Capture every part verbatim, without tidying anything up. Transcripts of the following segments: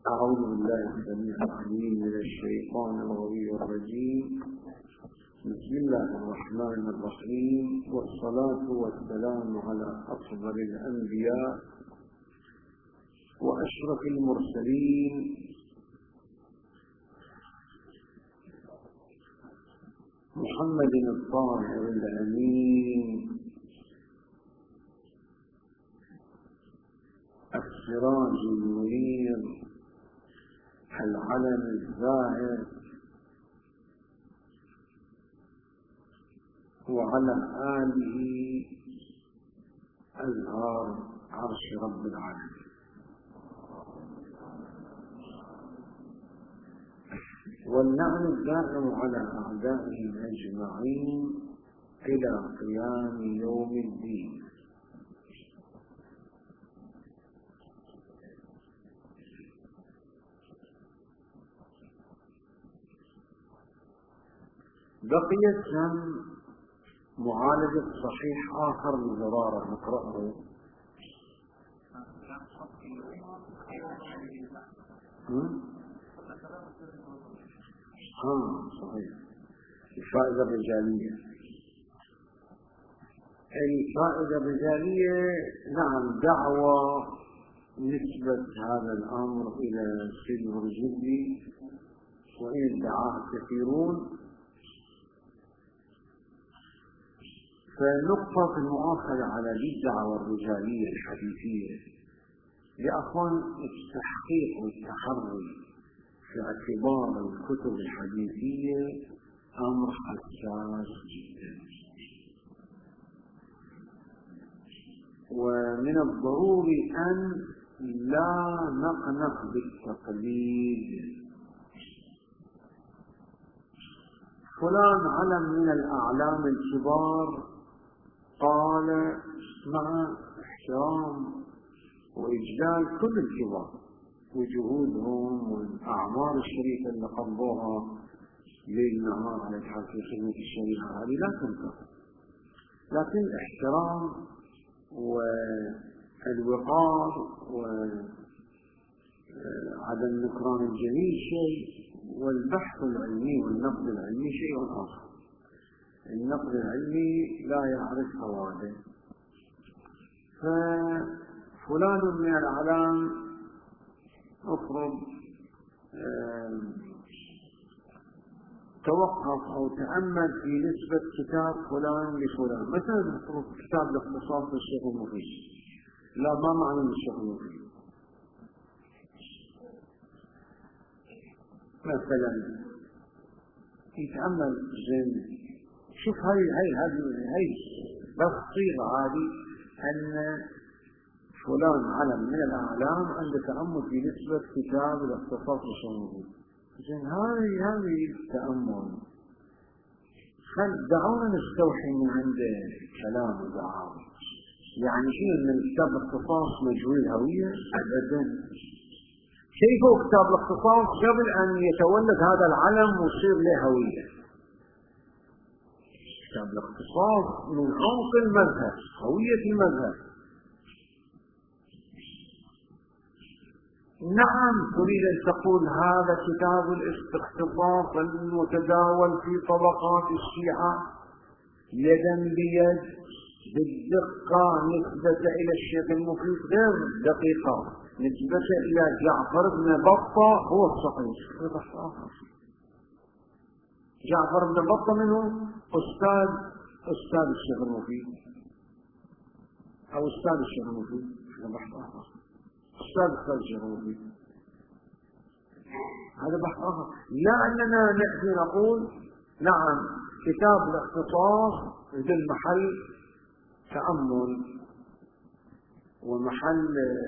أعوذ بالله السميع العليم من الشيطان الغوي الرجيم. بسم الله الرحمن الرحيم، والصلاة والسلام على أفضل الأنبياء وأشرف المرسلين محمد الطاهر الأمين السراج المنير العلم الزاهر، وعلى آله أزهار عرش رب العالمين. واللعن الدائم على أعدائهم أجمعين إلى قيام يوم الدين. بقيت هم معالجة صحيح آخر لزرارة نقرأه. ها صحيح. الفائدة الرجالية الفائدة الرجالية نعم، دعوة نسبة هذا الأمر إلى سيد الرجلي، وإن ادعاه كثيرون. فالنقطة في المؤاخذة على الدعوة الرجالية الحديثية لأخوان التحقيق والتحري في اعتبار الكتب الحديثية أمر حساس جدا، ومن الضروري أن لا نقنع بالتقليد. فلان علم من الأعلام الكبار قال مع احترام وإجلال كل الكبار وجهودهم والأعمار الشريفة اللي قضوها ليل نهار على تحقيق خدمة الشريعة، هذه لا تنكر، لكن الاحترام والوقار وعدم نكران الجميل شيء، والبحث العلمي والنقد العلمي شيء آخر. النقد العلمي لا يعرف فواده. ففلان من الأعلام افرض توقف أو تأمل في نسبة كتاب فلان لفلان، مثلا كتاب الاختصاص للشيخ المفيد، لا ما معنى الشيخ المفيد مثلا، يتأمل زين، شوف هاي هاي هاي هاي بس صيغة هذه أن فلان علم من الأعلام عند تأمل في نسبة كتاب الاختصاص للشيخ. زين هاي هاي التأمل، خل دعونا نستوحي من عند كلام ودعاوى. يعني شيء من كتاب الاختصاص مجهول الهوية؟ أبدا. كيف كتاب الاختصاص قبل أن يتولد هذا العلم ويصير له هوية؟ كتاب الاختصاص من عمق المذهب، هوية المذهب. نعم تريد أن تقول هذا كتاب الاختصاص المتداول في طبقات الشيعة يدا بيد بالدقة نسبة إلى الشيخ المفيد غير دقيقة، نسبة إلى جعفر بن بطة هو الصحيح. جعفر بن بطة منه أستاذ أستاذ الشيخ المفيد أو أستاذ الشيخ المفيد، هذا بحث آخر. أستاذ أستاذ الشيخ المفيد هذا بحث آخر. لا أننا نأتي نقول نعم كتاب الاختصاص ذو المحل تأمل ومحل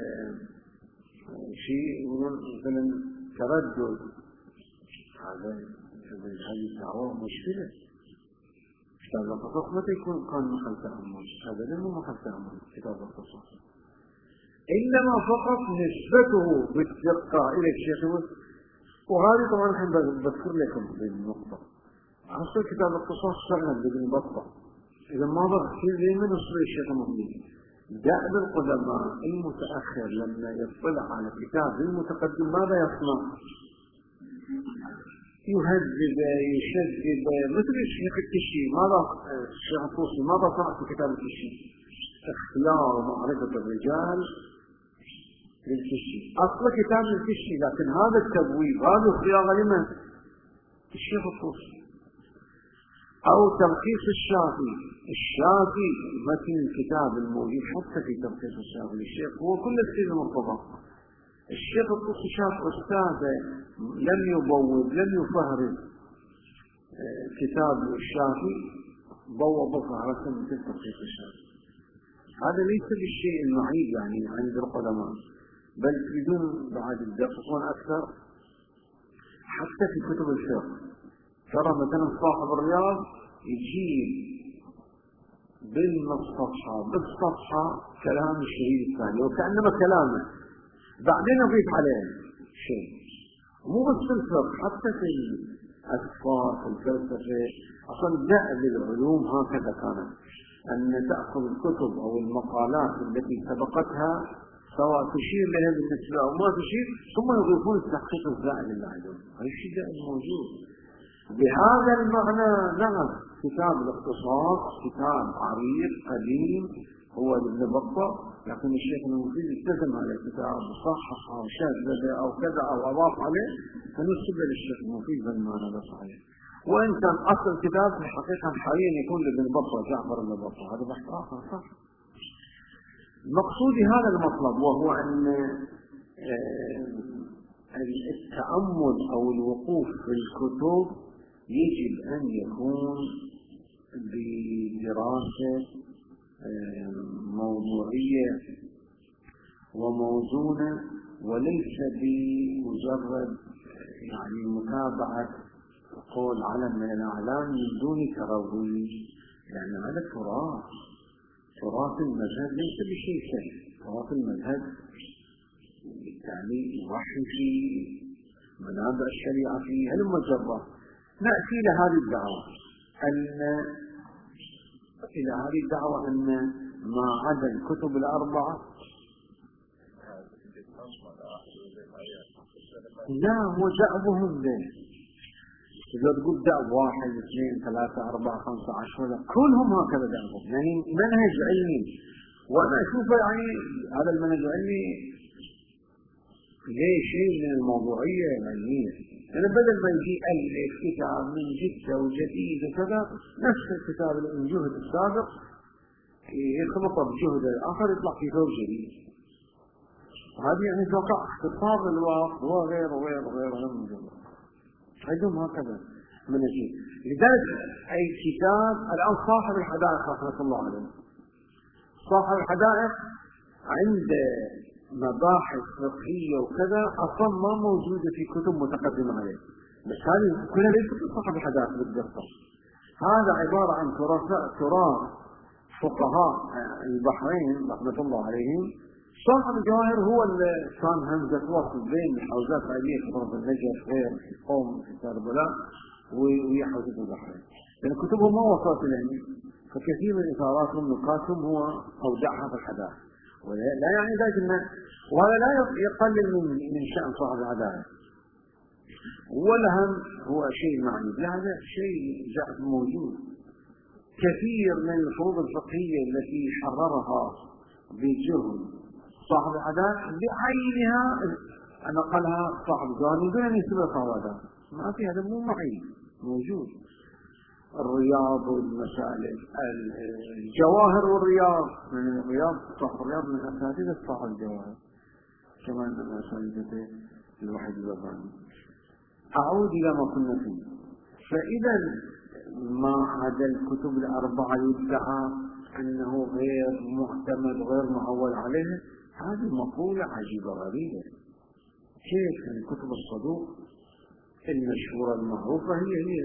شيء مثلا تردد، هذا هذه الدعوة مشكلة. كتاب الاختصاص متى يكون كان محل تأمل؟ هذا لم محل تأمل كتاب الاختصاص، إنما فقط نسبته بالدقة إلى الشيخ. وهذه طبعا الحين بذكر لكم بالنقطة. أصل كتاب الاختصاص شغل بابن بطة، إذا ما ضغط كل زي من أصل الشيخ المفيد دأب القدماء المتأخر لما يطلع على كتاب المتقدم ماذا يصنع؟ يهذب يشذب، مثل الشيخ الكشي. ماذا الشيخ الطوسي ماذا صنع في كتاب الكشي؟ اختيار ومعرفة الرجال للكشي، أصل كتاب الكشي، لكن هذا التبويب هذا الصياغة لمن؟ الشيخ الطوسي. أو تلخيص الشافعي، الشافعي متن الكتاب الموجود حتى في تلخيص الشافعي الشيخ هو كل السيد المرتضى. الشيخ الطوسي شاف أستاذه لم يبوب لم يفهرس كتاب الشافعي، بوب فهرسا مثل تلخيص الشافعي. هذا ليس بالشيء المعيب يعني عند القدماء، بل بدون بعد يدققون أكثر حتى في كتب الفقه. ترى مثلا صاحب الرياض يجيب بالنص صفحة بالصفحة كلام الشهيد الثاني وكأنما كلامه، بعدين يضيف عليه شيء. مو بس في الفقه، حتى في الأسفار في الفلسفة. أصلا دأب العلوم هكذا كانت، أن تأخذ الكتب أو المقالات التي سبقتها سواء تشير لها بالنسبة أو ما تشير، ثم يضيفون التحقيق الزائد اللي عندهم. هذا الشيء دائم موجود. بهذا المعنى نعم كتاب الاختصاص كتاب عريق قديم هو لابن بطة، لكن الشيخ المفيد التزم على الكتاب وصحح أو شذب أو كذا أو أضاف عليه، فنسب للشيخ المفيد بالمعنى هذا صحيح. وإن كان أصل الكتاب في الحقيقة حاليا يكون لابن بطة جعفر بن بطة، هذا بحث آخر صح. مقصودي هذا المطلب، وهو أن التأمل أو الوقوف في الكتب يجب أن يكون بدراسة موضوعية وموزونة، وليس بمجرد يعني متابعة قول علم من الأعلام من دون ترويج، لأن هذا تراث تراث المذهب ليس بشيء سهل. تراث المذهب بالتالي يوحي فيه منابع الشريعة فيه. هل مجرد نأتي إلى هذه الدعوة أن إلى هذه الدعوة أن ما عدا الكتب الأربعة لا هو دأبهم ذلك. إذا تقول دأب واحد اثنين ثلاثة أربعة خمسة عشرة كلهم هكذا دأبهم، يعني منهج علمي. وأنا أشوفه يعني هذا المنهج العلمي ليه شيء من الموضوعية العلمية. أنا بدل ما يجي ألف كتاب من جدة وجديد وكذا، نفس الكتاب اللي من جهد السابق يخلط بجهد الآخر يطلع في ثوب جديد. هذه يعني توقع اختصار الواقع وغير وغير وغير من جمع عندهم هكذا من الشيء. لذلك أي كتاب الآن صاحب الحدائق رحمة الله عليه، صاحب الحدائق عند مباحث فقهية وكذا أصلا ما موجودة في كتب متقدمة عليه، بس هذه كلها ليست صاحب الحدائق بالدقة. هذا عبارة عن تراث تراث فقهاء البحرين رحمة الله عليهم. صاحب الجواهر هو اللي كان همزة وصل بين حوزات علمية في طرف النجف غير في قوم في كربلاء وهي حوزة البحرين، لأن كتبهم ما وصلت العلم، فكثير من إثاراتهم نقاشهم هو أودعها في الحدائق. ولا يعني ذلك إنه، وهذا لا يقلل من من شأن صاحب العدالة ولا هم هو شيء معني، لا هذا شيء جاء موجود. كثير من الفروض الفقهية التي حررها بجهد صاحب العدالة بعينها نقلها صاحب الجواهر من دون أن يسبق هذا، ما في، هذا مو معين موجود. الرياض والمسائل الجواهر والرياض، من الرياض صاحب الرياض من أساتذة صاحب الجواهر كما أن أساتذة الواحد الزباني. أعود إلى ما كنا فيه. فإذا ما عدا الكتب الأربعة يدعى أنه غير معتمد غير معول عليه، هذه مقولة عجيبة غريبة. كيف الكتب الصدوق المشهورة المعروفة هي هي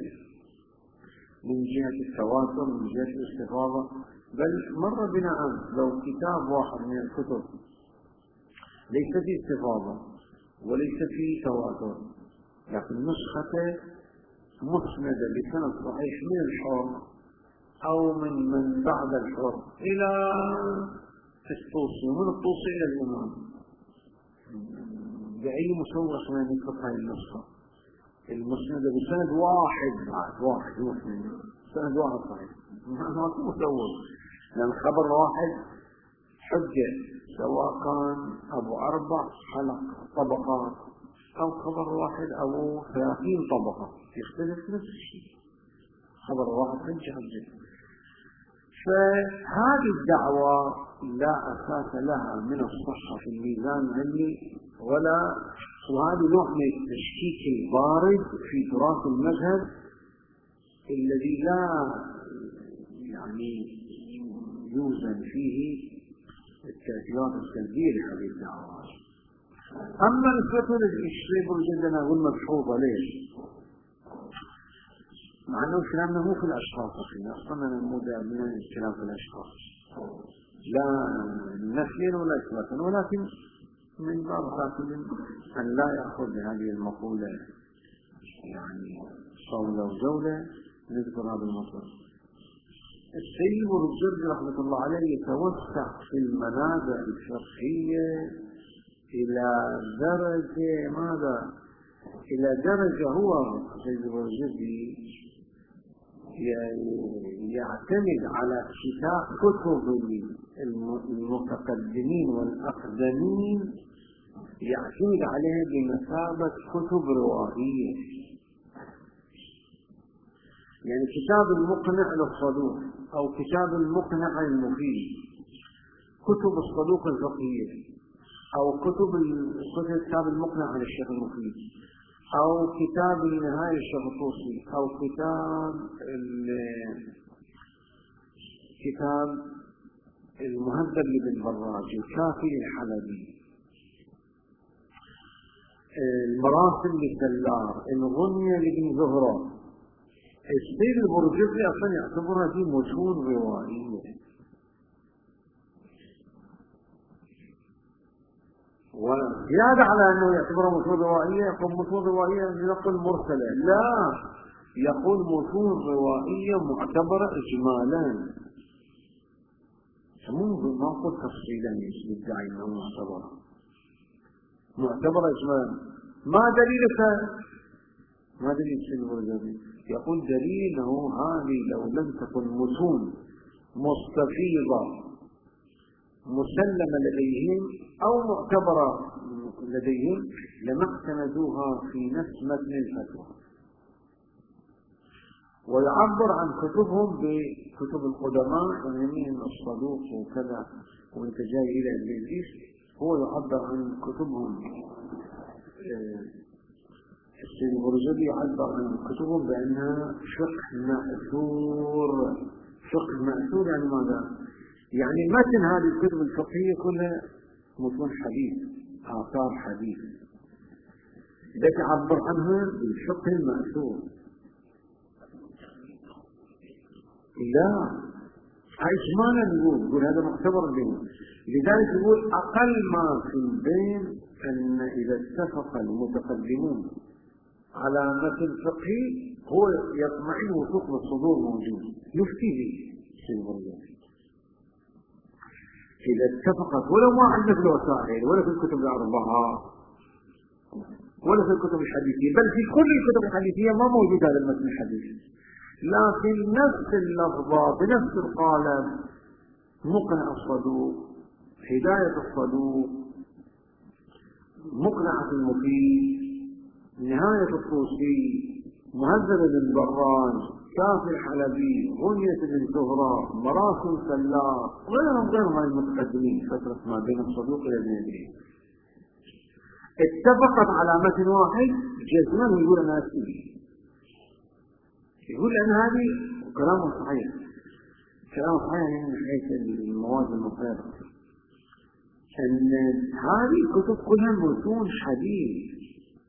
من جهة التواتر من جهة الاستفاضة، بل مر بنا أمس لو كتاب واحد من الكتب ليس فيه استفاضة وليس فيه تواتر، لكن نسخته مسندة بسند صحيح من الحر أو من من بعد الحر إلى الطوسي، ومن الطوسي إلى الإمام بأي مسوغ ما نكتب هاي النسخة المسند بسند واحد بعد واحد مسند سند واحد صحيح ما في مسوغ، لأن خبر واحد حجة سواء كان أبو أربع حلق طبقات أو خبر واحد أبو ثلاثين طبقة يختلف نفس الشيء، خبر واحد حجة حجة. فهذه الدعوة لا أساس لها من الصحة في الميزان العلمي، ولا وهذا نوع من التشكيك البارد في تراث المذهب الذي لا يعني يوزن فيه التأثيرات السلبية لهذه الدعوات. أما نسبة للإشريب والجدنا والمبحوظة ليش؟ مع أنه كلامنا مو في الأشخاص، أصلا نموذج من الكلام في الأشخاص لا نفيا ولا إثباتا، ولكن من باب قاتل أن لا يأخذ هذه المقولة يعني صولة وجولة نذكر هذا المطلب. السيد الجرجي رحمة الله عليه يتوسع في المنابع الفقهية إلى درجة ماذا؟ إلى درجة هو السيد الجرجي يعتمد على كتب المتقدمين والأقدمين، يعتمد عليها بمثابة كتب روائية. يعني كتاب المقنع للصدوق أو كتاب المقنع المفيد، كتب الصدوق الفقهية، أو كتب كتاب المقنع عن الشيخ المفيد، أو كتاب النهاية الشيخ الطوسي، أو كتاب كتاب المهذب لابن براج، الكافي للحلبي، المراسم للسلار، الغنية لابن زهرة. السيد البرجيزي أصلا يعتبرها دي متون روائية، وزيادة على أنه يعتبرها متون روائية يقول متون روائية يقول مرسلة، لا، يقول متون روائية معتبرة إجمالا، مو ما قلت تفصيلا يدعي أنه معتبرة معتبرة إجمالا. ما دليلك؟ ما دليل السيد البرجيزي؟ يقول دليله هذه لو لم تكن متون مستفيضة مسلمة لديهم أو معتبرة لديهم لما اعتمدوها في نفس متن الفتوى. ويعبر عن كتبهم بكتب القدماء ويمين الصدوق وكذا، وانت جاي إلى الإنجليز هو يعبر عن كتبهم. السيد البرجيزي يعبر عن كتبهم بأنها فقه مأثور. فقه مأثور يعني ماذا؟ يعني متن هذه الكتب الفقهية كلها متون حديث، آثار حديث، ده تعبر عنها بالفقه المأثور. لا إجمالا نقول يقول هذا معتبر بينه. لذلك يقول أقل ما في البين أن إذا اتفق المتقدمون على متن فقهي هو يطمئن وثوق بالصدور موجود يفتي به السيد البرجيزي إذا اتفقت، ولو ما عندك الوسائل ولا في الكتب الأربعة ولا في الكتب الحديثية، بل في كل الكتب الحديثية ما موجود هذا المتن الحديثي، لكن نفس اللفظة بنفس القالب، مقنع الصدوق، هداية الصدوق، مقنعة المفيد، نهاية الطوسي، مهذب بن براج، كافي الحلبي، غنية بن زهرة، مراسم سلار، غيرهم غيرهم المتقدمين فترة ما بين الصدوق إلى ابن اتفقت على متن واحد جزما ويقول أنا أسئلي، يقول أن هذه كلام صحيح، كلام صحيح يعني من حيث المواد المفيدة، أن هذه الكتب كلها متون حديث.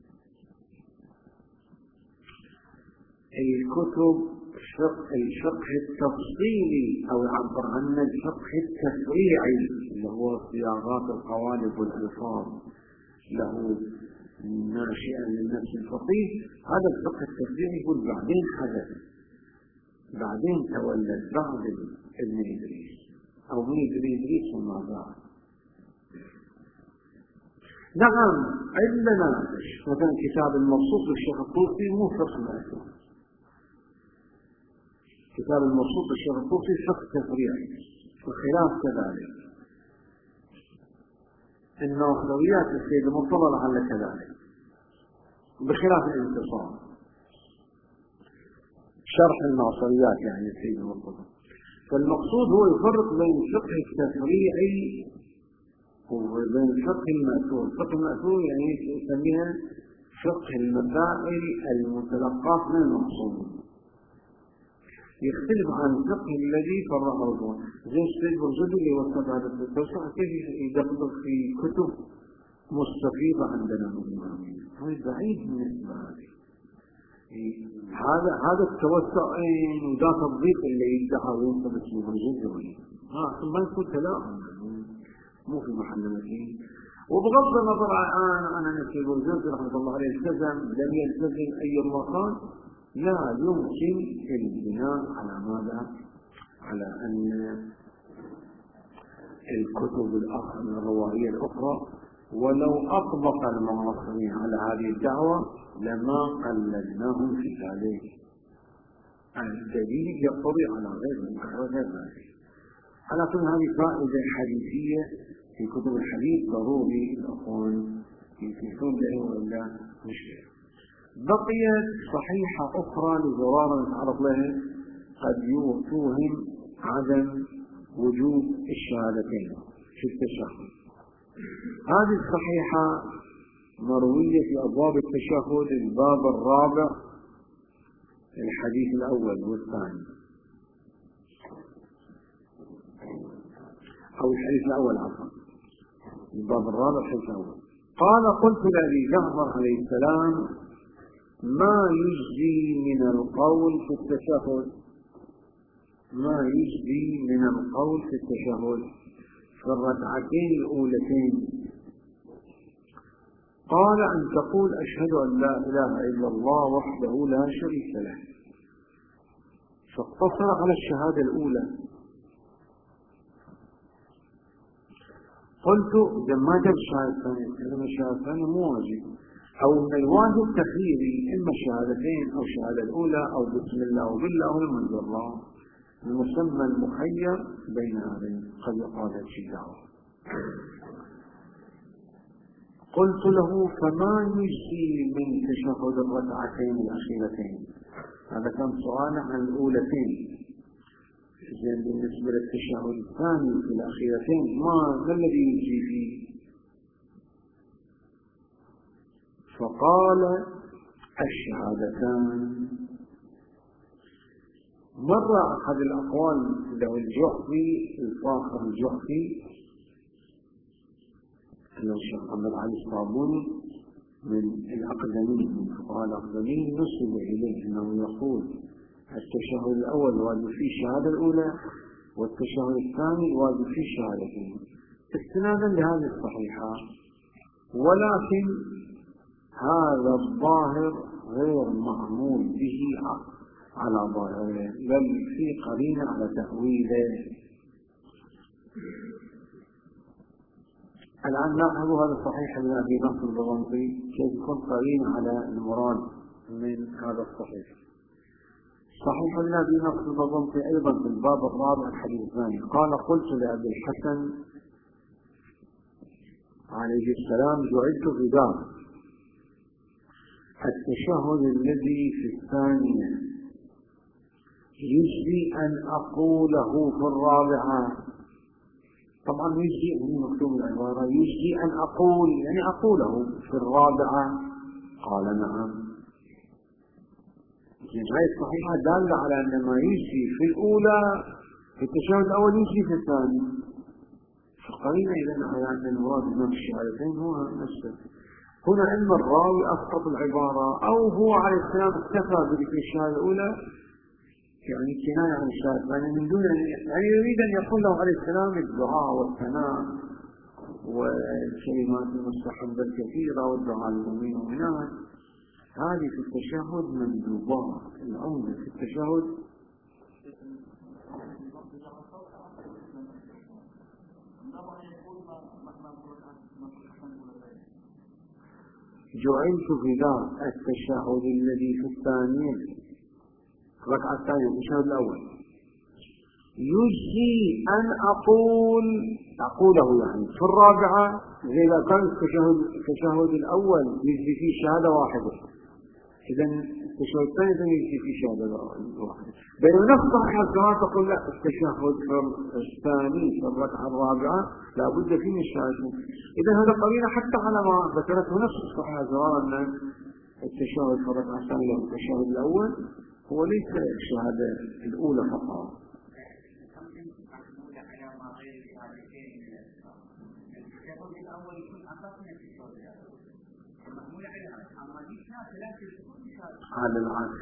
الكتب الفقه التفصيلي أو يعبر عنه الفقه التفريعي اللي هو صياغات القوالب والألفاظ له ناشئا للنفس الفقيه، هذا الفقه التفريعي يقول بعدين حدث، بعدين تولد بعد ابن إدريس، أو من يدري إدريس وما بعد. نعم عندنا مثلا كتاب المبسوط للشيخ الطوسي مو فقه مأثور، كتاب المبسوط للشيخ الطوسي فقه تفريعي، والخلاف كذلك. الناصريات السيد المرتضى لعل كذلك، بخلاف الانتصار شرح الناصريات يعني السيد المرتضى. فالمقصود هو يفرق بين الفقه التفريعي وبين الفقه المأثور. الفقه المأثور يعني يسميها فقه المسائل المتلقاة من المقصود، يختلف عن الفقه الذي فرعه الرجل. زي السيد برجدي اللي وصف هذا التوسع كيف يدقق في كتب مستفيضة عندنا من الإمامية، هذا بعيد من الإسلام. هذا هذا التوسع وذا تضييق اللي يدعى وينصب اسمه برجدي، ها ما يكون تلاعب مو في محل مكين. وبغض النظر الآن أنا نسي برجدي رحمة الله عليه التزم لم يلتزم أي مكان، لا يمكن البناء على ماذا؟ على أن الكتب الروائية الأخرى ولو أطبق المعاصرين على هذه الدعوة لما قلدناهم في ذلك. الدليل يقضي على غير ذلك. على كل هذه فائدة حديثية في كتب الحديث ضروري الأخوان ينفذون له ولا مشكلة. بقيت صحيحة أخرى لزرارة نتعرض لها قد يوهم عدم وجود الشهادتين في التشهد. هذه الصحيحة مروية في أبواب التشهد الباب الرابع الحديث الأول والثاني، أو الحديث الأول عفوا الباب الرابع الحديث الأول. قال قلت لأبي جعفر عليه السلام ما يجزي من القول في التشهد، ما يجزي من القول في التشهد في الركعتين الأولتين. قال أن تقول أشهد أن لا إله إلا الله وحده لا شريك له، فاقتصر على الشهادة الأولى. قلت إذا ما جاب الشهادة الثانية، إذا الشهادة الثانية مو واجب، أو من الواجب تخييري إما الشهادتين أو الشهادة الأولى أو بسم الله أو بالله أو من الله، المسمى المخير بين هذين قد يقال شيء دعوة. قلت له فما يجزي من تشهد الركعتين الأخيرتين؟ هذا كان سؤال عن الأولتين. إذن بالنسبة للتشهد الثاني في الأخيرتين ما ما الذي يجزي فيه؟ فقال الشهادتان. مر أحد الأقوال له الجحفي الفاخر الجحفي له الشيخ محمد علي الصابوني من الأقدمين من فقهاء الأقدمين نسب إليه أنه يقول التشهد الأول واجب فيه الشهادة الأولى والتشهد الثاني واجب فيه الشهادتين استنادا لهذه الصحيحة، ولكن هذا الظاهر غير معمول به على ظاهره، بل في قرينة على تأويله. الآن نأخذ هذا الصحيح من أبي نصر البغنطي كيف يكون قرينة على المراد من هذا الصحيح. صحيح من أبي نصر البغنطي أيضا في الباب الرابع الحديث الثاني قال قلت لأبي الحسن عليه السلام جعلت فداء التشهد الذي في الثانية يجزي أن أقوله في الرابعة. طبعا يجزي من مكتوب العبارة يجزي أن أقول يعني أقوله في الرابعة. قال نعم. هذه الصحيحة دالة على أن ما يجزي في الأولى في التشهد الأول يجزي في الثاني، فقرينا إذا على أن المراد من الشهادتين هو نفسه. هنا إما الراوي أسقط العبارة أو هو عليه السلام اكتفى بذكر الشهادة الأولى يعني كناية عن الشهادة الثانية من دون يعني يريد أن يقول له عليه السلام الدعاء والثناء والكلمات المستحبة الكثيرة والدعاء للمؤمنين والمؤمنات. هذه في التشهد مندوبات. العمدة في التشهد جعلت في دار التشهد الذي في الثانية الركعة الثانية التشهد الأول يجزي أن أقول أقوله يعني في الرابعة إذا كان التشهد التشهد الأول يجزي فيه شهادة واحدة، إذا التشهد الثاني يجزي فيه شهادة واحدة. بينما نفس صحيح الزمان تقول لا، التشهد الثاني في الركعة الرابعة لا بد فيه من الشهادة. إذا هذا قرينة حتى على ما ذكرته نفس صحيح الزمان أن التشهد في الركعة الثانية والتشهد الأول هو ليس الشهادة الأولى فقط. على العكس،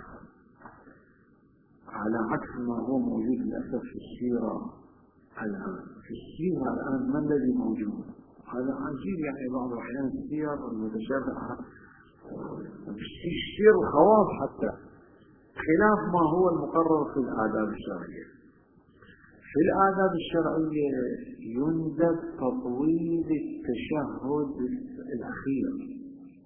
على عكس ما هو موجود للأسف في السيرة الآن. في السيرة الآن ما الذي موجود؟ هذا عجيب، يعني بعض الأحيان السير المتشابهة في السير الخواص حتى خلاف ما هو المقرر في الآداب الشرعية. في الآداب الشرعية يندب تطويل التشهد الأخير.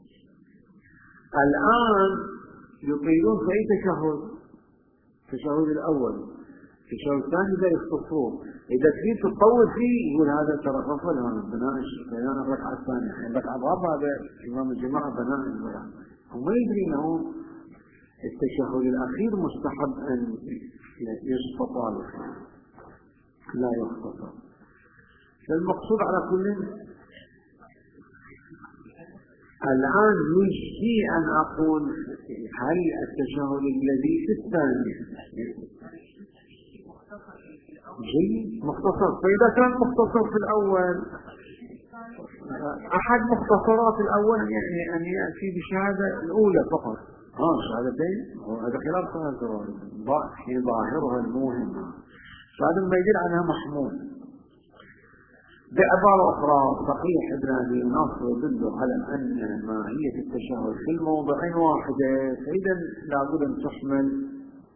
الآن يطيلون في أي تشهد؟ التشهد الأول، التشهد الثاني لا يختصروه. إذا تريد تطول فيه يقول هذا ترى غفل هذا بناء بيان الركعة الثانية، يعني الركعة الرابعة هذا إمام الجماعة بناء البيان. هم ما يدري أنه التشهد الأخير مستحب أن يستطال لا يختصر. فالمقصود على كل الآن يجزي أن أقول هل التشهد الذي في الثاني جيد مختصر، فإذا كان مختصر في الأول أحد مختصرات الأول يعني أن يأتي بشهادة الأولى فقط، ها شهادتين، هذا خلاف هذا في ظاهرها الموهم، فهذا ما يدل عنها محمول. بعبارة أخرى صحيح ابن أبي النصر يدل على أن ماهية التشهد في الموضعين واحدة، فإذا لابد أن تحمل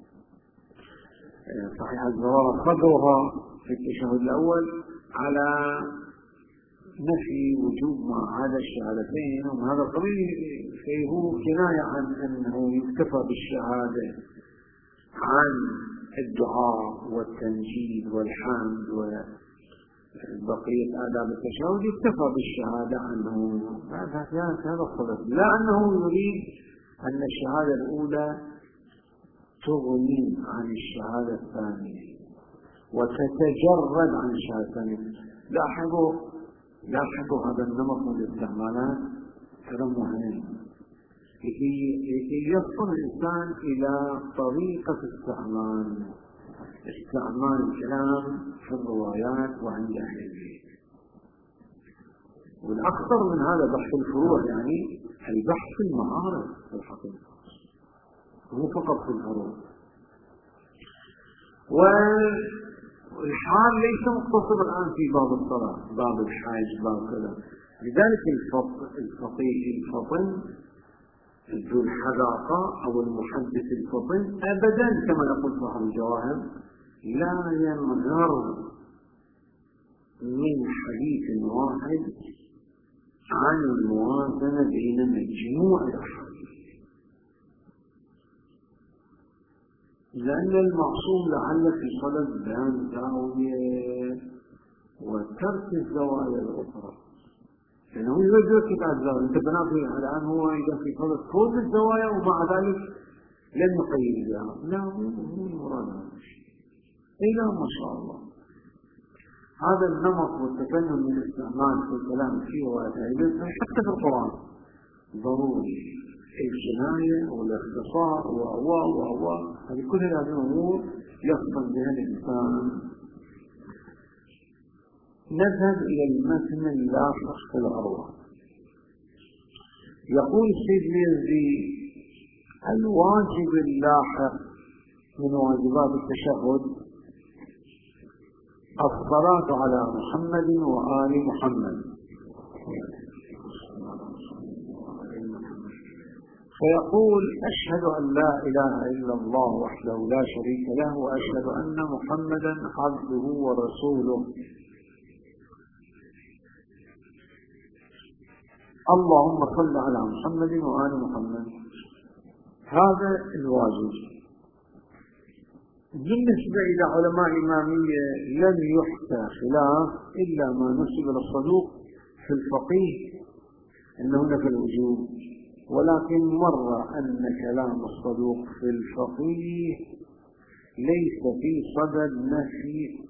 صحيح الزوارة قدرها في التشهد الأول على نفي وجوب مع هذا الشهادتين، وهذا القبيل فيه كناية عن أنه يكتفى بالشهادة عن الدعاء والتنجيد والحمد وبقية آداب التشهد، يكتفى بالشهادة عنه. هذا الصدق، لا أنه يريد أن الشهادة الأولى تغني عن الشهادة الثانية وتتجرد عن الشهادة الثانية. لاحظوا لاحظوا هذا النمط من الاستعمالات هذا مهم لكي يصل الإنسان إلى طريقة استعمال استعمال الكلام في الروايات وعند أهل البيت. والأكثر من هذا بحث الفروع، يعني البحث في المعارف في الحقيقة مو فقط في الفروع. والحال ليس مقتصر الآن في باب الصلاة، باب الحاج، باب كذا. لذلك الفقيه الفطن ذو الحذاقة أو المحدث الفطن أبدا كما يقول صاحب الجواهر لا ينغر من حديث واحد عن الموازنة بين مجموع الأحاديث، لأن المعصوم لعل في صلب بيان زاوية وترك الزوايا الأخرى، لأنه يوجد كتاب الزاوية أنت بناته الآن هو إذا في صلب كل الزوايا ومع ذلك لن يقيد بها، لا هو المراد هذا الشيء. إلا ما شاء الله هذا النمط والتفنن من الاستعمال في الكلام فيه وأتعيده حتى في القرآن ضروري، الجناية والاختصار وأواء وأواء هذه كل هذه الأمور يفضل بها الإنسان. نذهب إلى المتن اللاحق في الأروع. يقول السيد اليزدي الواجب اللاحق من واجبات التشهد الصلاة على محمد وآل محمد، فيقول أشهد أن لا إله إلا الله وحده لا شريك له وأشهد أن محمدا عبده ورسوله. اللهم صل على محمد وآل محمد. هذا الواجب. بالنسبة إلى علماء الإمامية لم يحكى خلاف إلا ما نسب للصدوق في الفقيه أنه نفى الوجوب، ولكن مر أن كلام الصدوق في الفقيه ليس في صدد نفي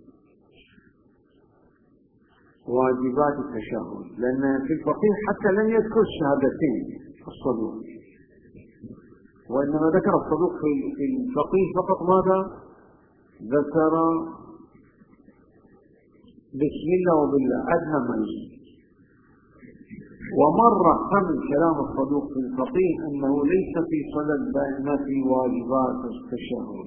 واجبات التشهد، لأن في الفقيه حتى لم يذكر الشهادتين الصدوق، وإنما ذكر الصدوق في الفقيه فقط ماذا؟ ذكر بسم الله وبالله أدنى ما يجب. ومر ثمن كلام الصدوق في الفقيه أنه ليس في صدد نفي واجبات التشهد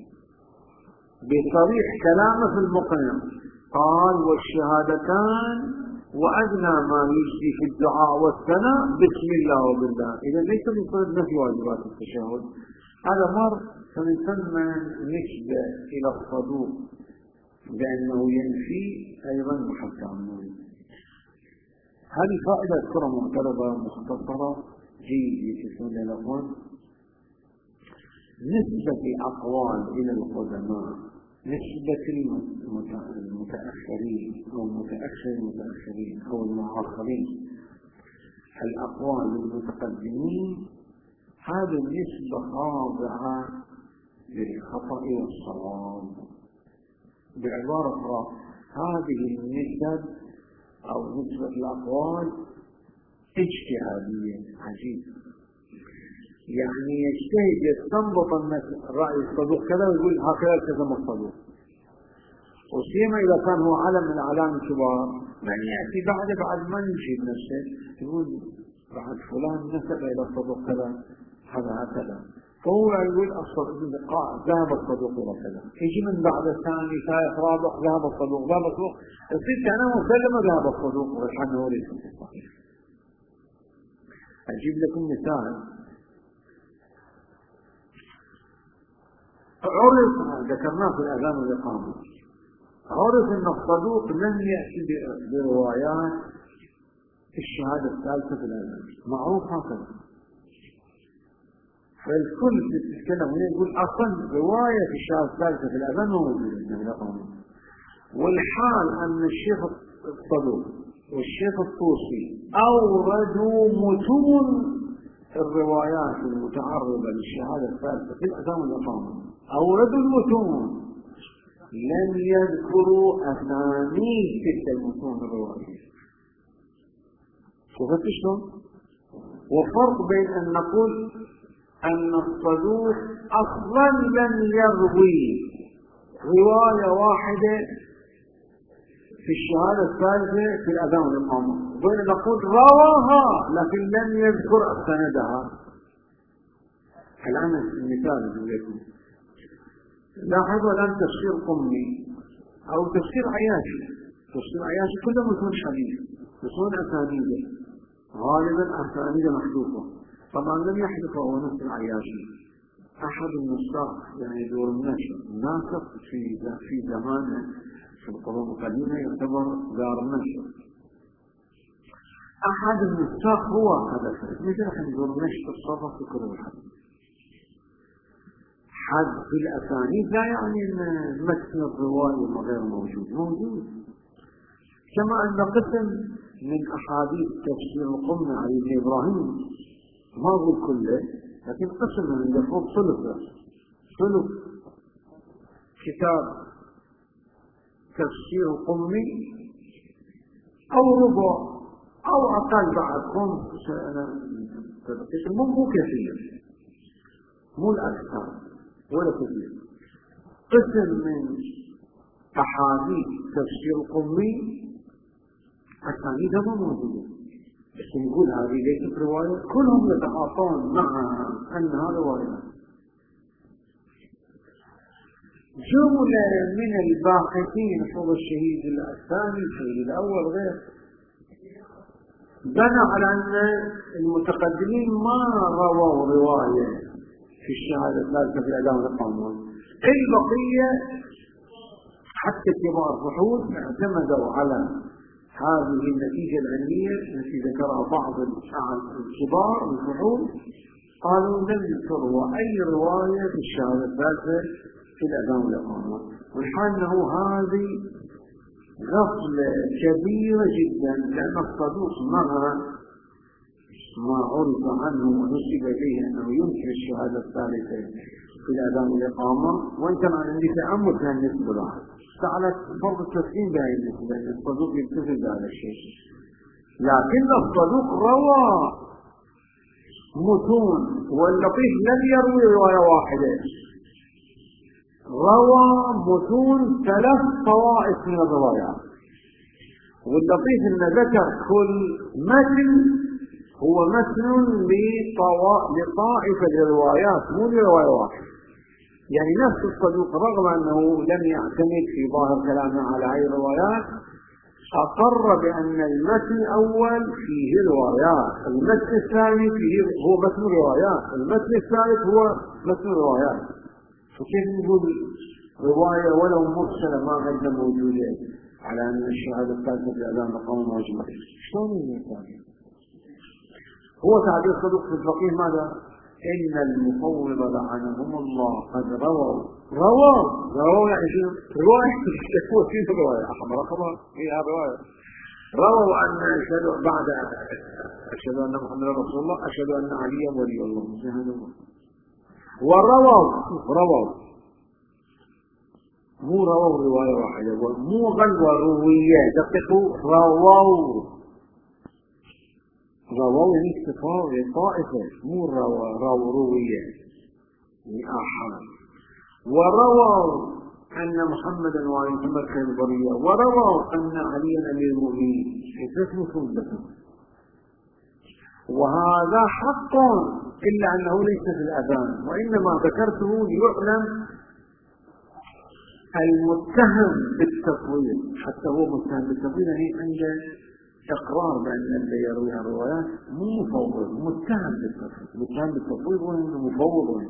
بصريح كلامه في المقنع، قال والشهادتان وأدنى ما يجزي في الدعاء والثناء بسم الله وبالله، إذا ليس في صدد نفي واجبات التشهد. هذا مر. فمن ثم نسبة إلى الصدوق بأنه ينفي أيضا محكم. هذه فائدة أذكرها معترضة مختصرة جيد يتسون للأخوان. نسبة الأقوال إلى القدماء، نسبة المتأخرين أو متأخر المتأخرين أو المعاصرين الأقوال المتقدمين، هذه النسبة خاضعة للخطأ والصواب. بعبارة أخرى هذه النسب أو نسبة الأقوال اجتهادية عجيبة، يعني يجتهد يستنبط الرأي الصدوق كذا ويقول هكذا التزم الصدوق، وسيما إذا كان هو علم من أعلام الكبار، من يأتي بعد بعد ما يجيب نفسه يقول بعد فلان نسب إلى الصدوق كذا هذا هكذا، فهو يقول ذهب الصدوق إلى كذا، يجي من بعد الثاني ثالث رابع ذهب الصدوق ذهب الصدوق، يصير كأنه مسلم ذهب الصدوق ولكنه ليس صحيح. أجيب لكم مثال. عرف ذكرناه في الأذان والإقامة، عرف أن الصدوق لم يأتي بروايات الشهادة الثالثة في الأذان، معروف هكذا، فالكل تتكلم ويقول أصلا رواية في الشهادة الثالثة في الأذان موجودة في الإقامة. والحال أن الشيخ الصدوق والشيخ الطوسي أوردوا متون الروايات المتعرضة للشهادة الثالثة في الأذان والإقامة، أوردوا المتون، لم يذكروا أسانيد تلك المتون الرواية. وفتشتم وفرق بين أن نقول أن الصدوق أصلا لم يروي رواية واحدة في الشهادة الثالثة في الأذان والإقامة، وبين نقول رواها لكن لم يذكر سندها. الآن المثال أقول لكم، لاحظوا الآن تفسير قمي أو تفسير عياشي، تفسير عياشي كله متون حديث متون أسانيده، غالبا أسانيده محذوفة. طبعا لم يحدث هو نفس العياشي، أحد النساخ يعني دور النشر ناسخ في في زمانه في القرون القديمة يعتبر دار النشر. أحد النساخ هو هذا الفرق، مثل حين دور النشر تصرف في كل الحديث. حد في الأسانيد لا يعني أن متن الرواية غير موجود، موجود. كما أن قسم من أحاديث تفسير القمة علي بن إبراهيم، ما أقول كله لكن قسم من يفوق ثلثه، ثلث كتاب تفسير القمي أو ربع أو أقل بعد خمس، مو كثير، مو الأكثر ولا كثير. قسم من أحاديث تفسير القمي أسانيدها ما موجودة، بس نقول هذه ليست رواية، كلهم يتعاطون معها أنها رواية. جملة من الباحثين حول الشهيد الثاني الشهيد الأول غير بنى على أن المتقدمين ما رووا رواية في الشهادة الثالثة في الأذان والإقامة، البقية حتى كبار فحول اعتمدوا على هذه النتيجة العلمية التي ذكرها بعض الكبار الفحول، قالوا لم يذكروا أي رواية في الشهادة الثالثة في الأذان والإقامة، والحال أنه هذه غفلة كبيرة جدا، لأن الصدوق مع ما عرف عنه ونسب إليه أنه ينكر الشهادة الثالثة في الأذان والإقامة، وإن كان عندي تأمل كان نسبة لها فعلت فرض التسليم بهذه النسبة، لأن الصدوق يلتزم بهذا الشيء. لكن الصدوق روى متون، واللطيف لم يروي رواية واحدة، روى متون ثلاث طوائف من الروايات. واللطيف أن ذكر كل متن هو متن لطائفة الروايات مو لرواية واحدة. يعني نفس الصدوق رغم أنه لم يعتمد في ظاهر كلامه على أي روايات، أقر بأن المتن الأول فيه روايات، المتن الثاني فيه هو متن روايات، المتن الثالث هو متن روايات. فكيف نقول رواية ولو مرسلة ما غير موجودة على أن الشهادة الثالثة في الأذان مقام واجب؟ شلون يمكن؟ هو تعبير صدوق في الفقيه ماذا؟ إن المفوض لعنهم الله قد رووا رووا رووا يعني شنو؟ رواية تشتكوا فيه رواية أحمر خبر فيها رواية رووا أن أشهد بعد أشهد أن محمد رسول الله أشهد أن عليا ولي الله سبحانه الله. ورووا رووا مو رووا رواية واحدة، مو غلوة روية، دققوا رووا رووا يعني استفاء طائفة، مو روى روى روية يعني آحاد. ورووا أن محمدا وعلي محمد كان بريا، ورووا أن عليا أمير المؤمنين، ثلاث مثبتة. وهذا حق، إلا أنه ليس في الأذان، وإنما ذكرته ليعلم المتهم بالتطويل، حتى هو متهم بالتطويل يعني عنده إقرار بأن الذي يروي الروايات مو مفوض، متهم بالتطويل، متهم بالتطويل وإنه مفوض وإنه.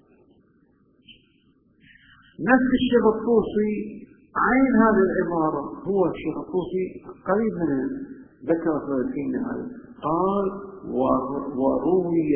نفس الشيخ الطوسي عين هذه العبارة، هو الشيخ الطوسي قريب من ذكر في هذا، قال وروي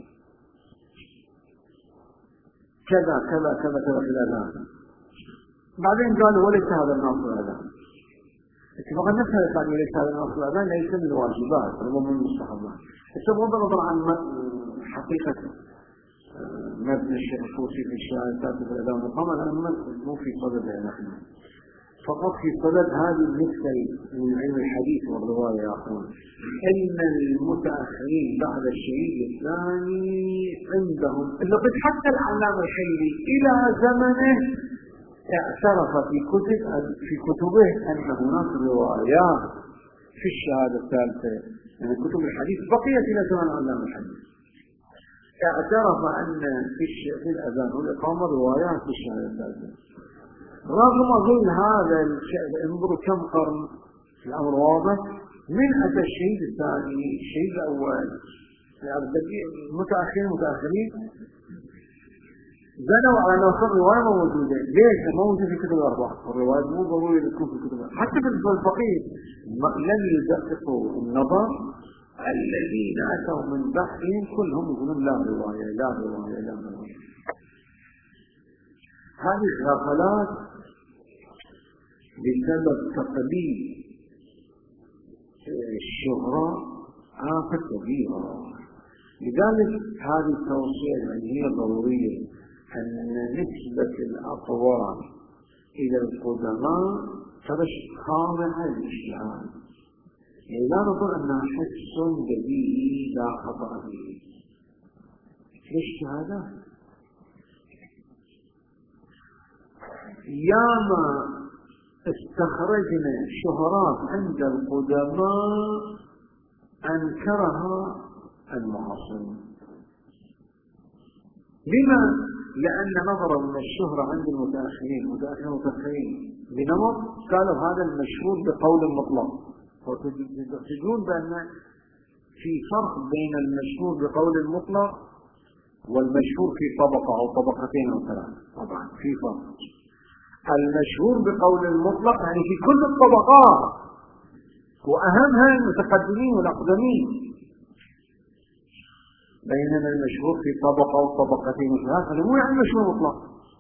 كذا كذا كذا كذا في الأذان، بعدين قالوا وليس هذا النص الأذان. اتفاقا نفس هذا التعبير ليس هذا النص الأذان ليس من الواجبات ربما من المستحبات. بغض النظر عن حقيقة مبنى الشيخ الطوسي في الشهادة الثالثة في الأذان والإقامة، لأن مو في صددها نحن، فقط في صدد هذه النسبة من علم الحديث والرواية يا أخوان. إن المتأخرين بعد الشهيد الثاني عندهم لقد حتى العلامة الحيري إلى زمنه اعترف في كتب في كتبه أن هناك روايات في الشهادة الثالثة، يعني كتب الحديث بقيت إلى زمن العلامة الحيري، اعترف أن في في الأذان والإقامة روايات في الشهادة الثالثة. رغم ظل هذا انظروا كم قرن الأمر واضح، من أتى الشهيد الثاني الشهيد الأول المتأخرين متأخرين زادوا على نص الرواية موجودة. ليش؟ موجودة في كتب الأربعة، الرواية مو ضروري تكون في كتب الأربعة. حتى في الفقيه لم يدققوا النظر، الذين أتوا من بحثهم كلهم يقولون لا رواية لا رواية لا رواية. هذه الغفلات بسبب تقليد الشهرة آفة كبيرة. لذلك هذه التوصية يعني هي ضرورية، أن نسبة الأقوال إلى القدماء ترش خاضعة للاجتهاد، يعني لا نظن أنها حس بديهي لا خطأ به، الاجتهادات ياما استخرجنا شهرات عند القدماء أنكرها المعاصرون. لما؟ لأن نظرا من الشهرة عند المتأخرين المتأخرين بنمط قالوا هذا المشهور بقول مطلق، وتجدون بأن في فرق بين المشهور بقول المطلق والمشهور في طبقة أو طبقتين أو ثلاث. طبعا في فرق. المشهور بقول المطلق يعني في كل الطبقات، وأهمها المتقدمين والأقدمين. بينما المشهور في طبقة وطبقتين وثلاثة هذا مو يعني مشهور مطلق.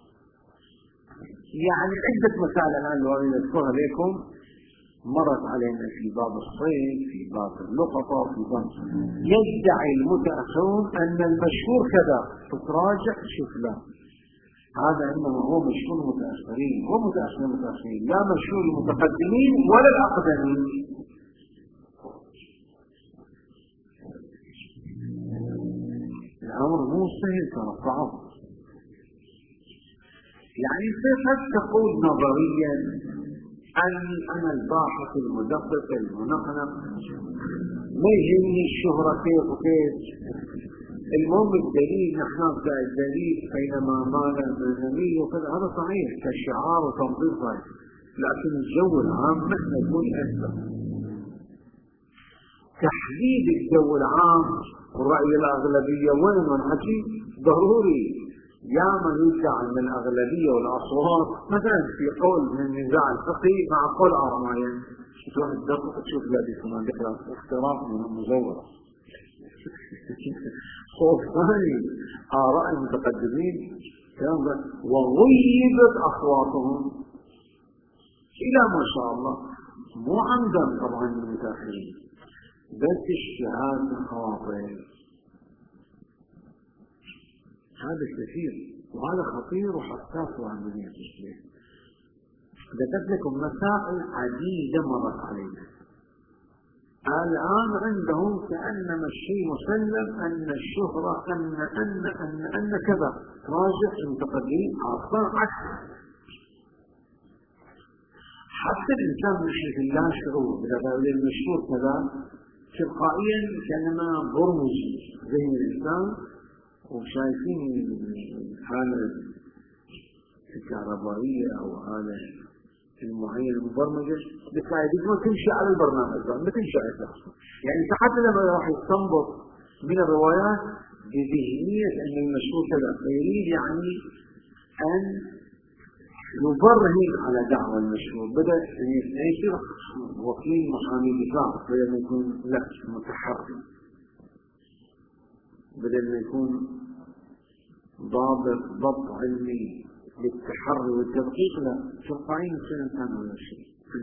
يعني عدة مسائل الآن لو أريد أذكرها لكم مرت علينا في باب الصيد، في باب اللقطة، في باب يدعي المتأخرون أن المشهور كذا، فتراجع شوف لا، هذا إنما هو مشهور المتأخرين، هو متأخر المتأخرين، لا مشهور المتقدمين ولا الأقدمين. الأمر مو سهل ترى، صعب. يعني قد تقول نظريا أني أنا الباحث المدقق المنقنق ما يهمني الشهرة كيف وكيف، المهم الدليل، نحن نبدأ الدليل بينما مال النبي وكذا، هذا صحيح كشعار وتنظير صحيح، لكن الجو العام نحن نقول أكثر. تحديد الجو العام ورأي الأغلبية وين والحكي ضروري. يا من يدعي من الأغلبية والأصوات مثلا في قول من النزاع الفقهي مع قول آراء معين، تروح تدقق تشوف الذي كمان ذكر اختراق من المزورة. صوت ثاني آراء المتقدمين وغيبت أصواتهم إلى ما شاء الله، مو عمدا طبعا من المتأخرين، بس اجتهاد خاطئ. هذا كثير وهذا خطير وحساس عن دنيا التشريع. ذكرت لكم مسائل عديدة مرت علينا الآن عندهم كأنما الشيء مسلم أن الشهرة أن أن أن أن كذا، راجع المتقدمين أصلا عكس. حتى الإنسان مشي في الله شعور إذا المشهور كذا تلقائيا كأنما برمج ذهن الإنسان وشايفين حالة الكهربائية أو حالة المعين المبرمجة بتلاقي ما تمشي على البرنامج ما تمشي على الشخص. يعني حتى لما راح يستنبط من الروايات بذهنية أن المشهور كذا فيريد يعني أن يبرهن على دعوة المشهور، بدأ يصير وكيل محامي دفاع بدل ما يكون لا متحرك، بدل ما يكون ضابط ضبط علمي للتحري والتدقيق، لا تلقائيا يصير انسان ولا شيء.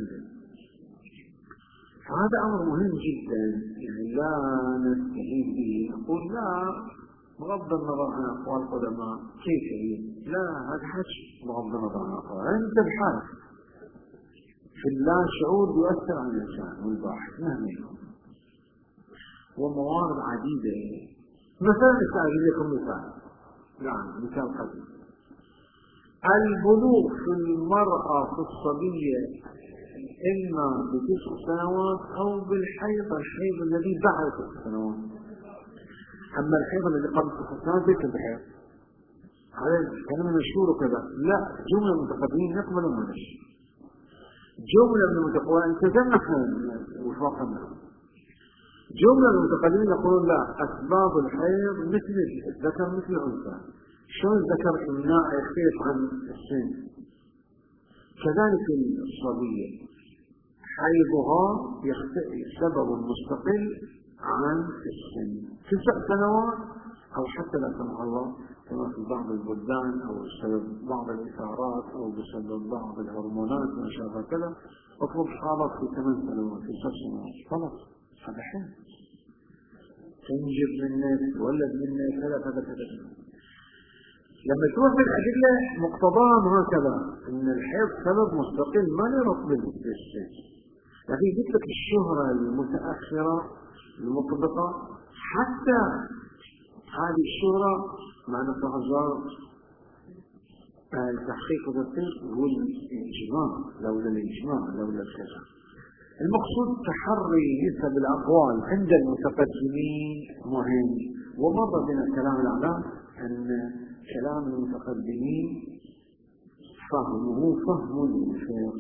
هذا امر مهم جدا، يعني لا نستهين به نقول لا بغض النظر عن اقوال القدماء كيف هي، لا هذا حكي بغض النظر عن اقوال، انت بحالك في الله شعور يؤثر على الانسان والباحث مهما يكون. وموارد عديده، مثلا أجيب لكم مثال، نعم مثال قديم، البلوغ في المرأة في الصبية إما بتسع سنوات أو بالحيض، الحيض الذي بعد تسع سنوات. أما الحيض الذي قبل تسع سنوات ذلك الحيض هذا كلام مشهور وكذا، لا جملة من المتقدمين نقبل وما نشي، جملة من المتقدمين تجمعها وفاقنا، جملة من المتقدمين يقولون لا أسباب الحيض مثل الذكر مثل الأنثى. شلون الذكر إمناع يختلف عن السن، كذلك الصبية حيضها سبب مستقل عن السن، تسع سنوات أو حتى لا سمح الله كما في بعض البلدان أو بسبب بعض الإثارات أو بسبب بعض الهرمونات ما شابه كذا، اطلب حالات في ثمان سنوات في ست سنوات خلاص هذا حين تنجب منك تولد منك كذا كذا كذا. لما تروح بالأدلة مقتضاها هكذا أن الحيض سبب مستقل ما يرتبط بالسن. لكن قلت لك الشهرة المتأخرة المطبقة حتى هذه الشهرة مع نتحذر التحقيق والتدقيق يقول الإجماع لولا الإجماع لولا الكذا. المقصود تحري نسب الأقوال عند المتقدمين مهم. ومر بنا كلام الأعلام أن كلام المتقدمين فهمه فهم الوفاق،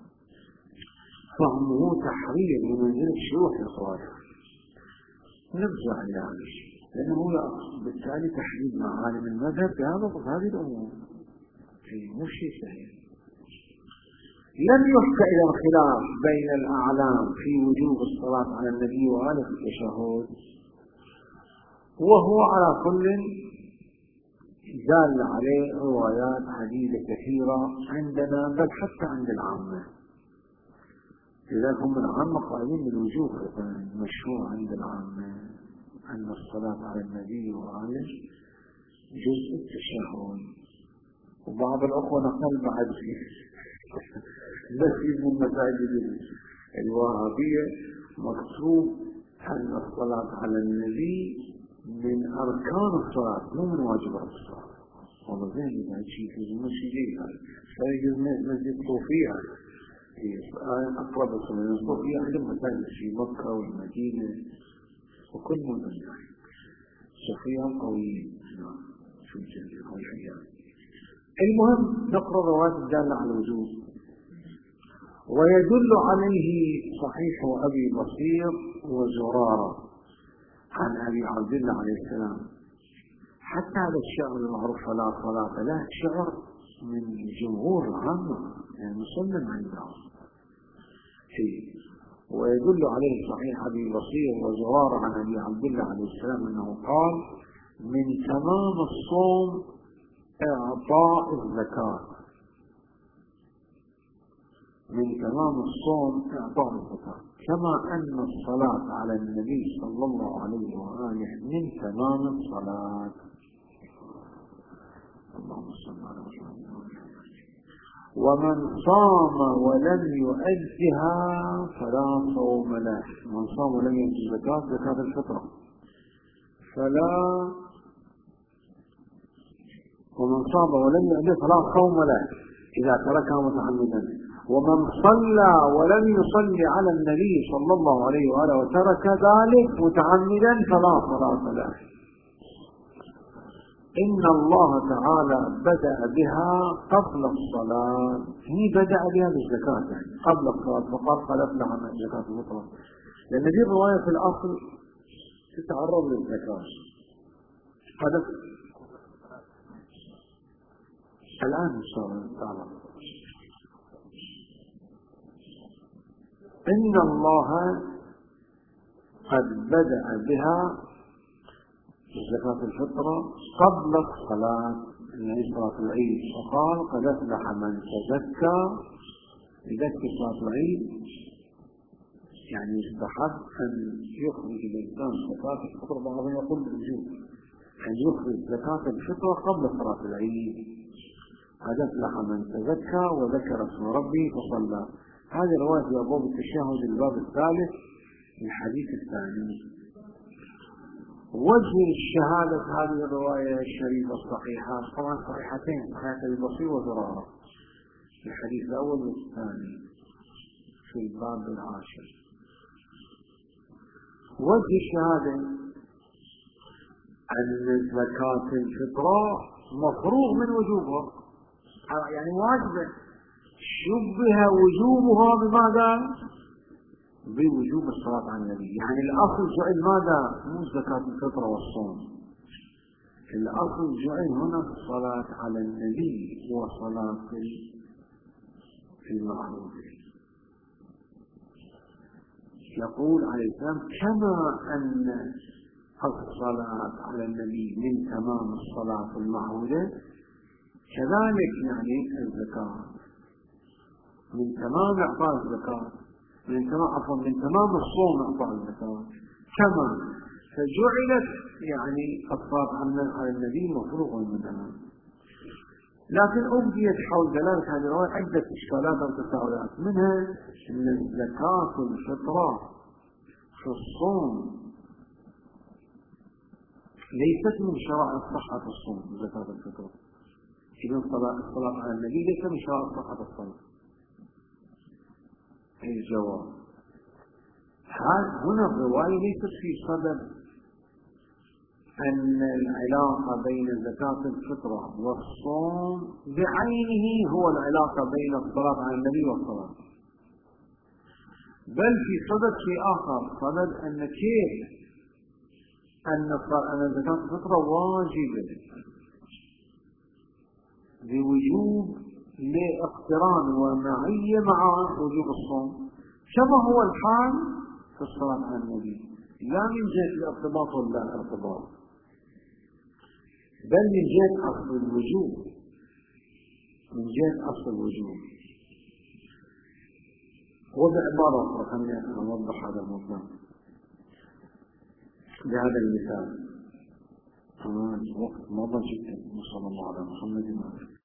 فهمه تحرير بمنزلة شروح الصالح. نرجع يعني لأنه هو بالتالي تحديد معالم المذهب في هذا هذه الأمور في مش شيء سهل. لم يحكى إلى الخلاف بين الأعلام في وجوب الصلاة على النبي وآله في التشهد، وهو على كل دال عليه روايات عديدة كثيرة عندنا بل حتى عند العامة. لذلك هم العامة قائلين بالوجوب، المشهور عند العامة أن الصلاة على النبي وآله جزء التشهد. وبعض الأخوة نقل بعد بس من المساجد الوهابية مكتوب أن الصلاة على النبي من أركان الصلاة مو من واجبات الصلاة. والله زين إذا شيء في ماشي جيد هذا فيجوز مسجد صوفيا أقرب من الصوفيا عند مساجد في مكة والمدينة وكل مدن صوفيا قويين شو الجنة قوية. المهم نقرأ روايات الدالة على الوجوب. ويدل عليه صحيح أبي بصير وزرارة عن أبي عبد الله عليه السلام. حتى هذا الشعر المعروف فلا صلاة له شعر من جمهور العامة يعني مسلم عندهم. ويدل عليه صحيح أبي بصير وزرارة عن أبي عبد الله عليه السلام أنه قال من تمام الصوم إعطاء الزكاة. من تمام الصوم إعطاء الزكاة، كما أن الصلاة على النبي صلى الله عليه وآله من تمام الصلاة. اللهم صل على محمد. ومن صام ولم يؤدها فلا صوم له. من صام ولم يؤدي الزكاة زكاة الفطرة فلا ومن صام ولم يؤدي فلا صوم له إذا تركها متعمدا. ومن صلى ولم يصلي على النبي صلى الله عليه وآله وترك ذلك متعمدا فلا صلاة له. إن الله تعالى بدأ بها قبل الصلاة. هي بدأ بها بالزكاة يعني قبل الصلاة فقال قد أفلح من زكاة الفطرة، لأن دي الرواية في الأصل تتعرض للزكاة. هذا الآن إن شاء الله تعالى. إن الله قد بدأ بها زكاة الفطرة قبل الصلاة يعني صلاة العيد، فقال قد أفلح من تزكى. يزكي صلاة العيد يعني يستحب أن يخرج الإنسان زكاة الفطرة، بعضهم يقول بالوجوب أن يخرج زكاة الفطرة قبل صلاة العيد. قد أفلح من تزكى وذكر اسم ربه فصلى. هذه رواية في أبواب التشهد الباب الثالث من الحديث الثاني. وجه الشهادة هذه الرواية الشريفة الصحيحة طبعا صحيحتين، صحيحة أبي بصير وزرارة في الحديث الأول والثاني في الباب العاشر. وجه الشهادة أن زكاة الفطرة مفروغ من وجوبها يعني واجبة، شبه وجوبها بماذا؟ بوجوب الصلاة على النبي. يعني الأصل جعل ماذا؟ مو زكاة الفطرة والصوم، الأصل جعل هنا الصلاة على النبي وصلاة المعروف. يقول عليه السلام كما أن الصلاة على النبي من تمام الصلاة المعهودة كذلك يعني الزكاة من تمام إعطاء الزكاة من تمام عفوا من تمام الصوم إعطاء الزكاة كما فجعلت يعني الصلاة على النبي مفروغ منها. لكن أبديت حول دلالة هذه الرواية عدة إشكالات وتساؤلات، منها أن زكاة الفطرة في الصوم ليست من شرائع صحة الصوم. زكاة الفطرة إذن الصلاة على النبي ليس من شرائع صحة الصلاة. الجواب هنا الرواية ليست في صدد أن العلاقة بين زكاة الفطرة والصوم بعينه هو العلاقة بين الصلاة على النبي والصلاة، بل في صدد شيء آخر، صدد أن كيف أن زكاة الفطرة واجبة بوجوب لاقتران ومعية مع وجوب الصوم، كما هو الحال في الصلاة على النبي، لا من جهة الارتباط ولا الارتباط، بل من جهة أصل الوجوب، من جهة أصل الوجوب. وبعبارة أخرى خليني أوضح هذا الموضوع بهذا المثال. الوقت مضى جدا، وصلى الله على محمد وعلى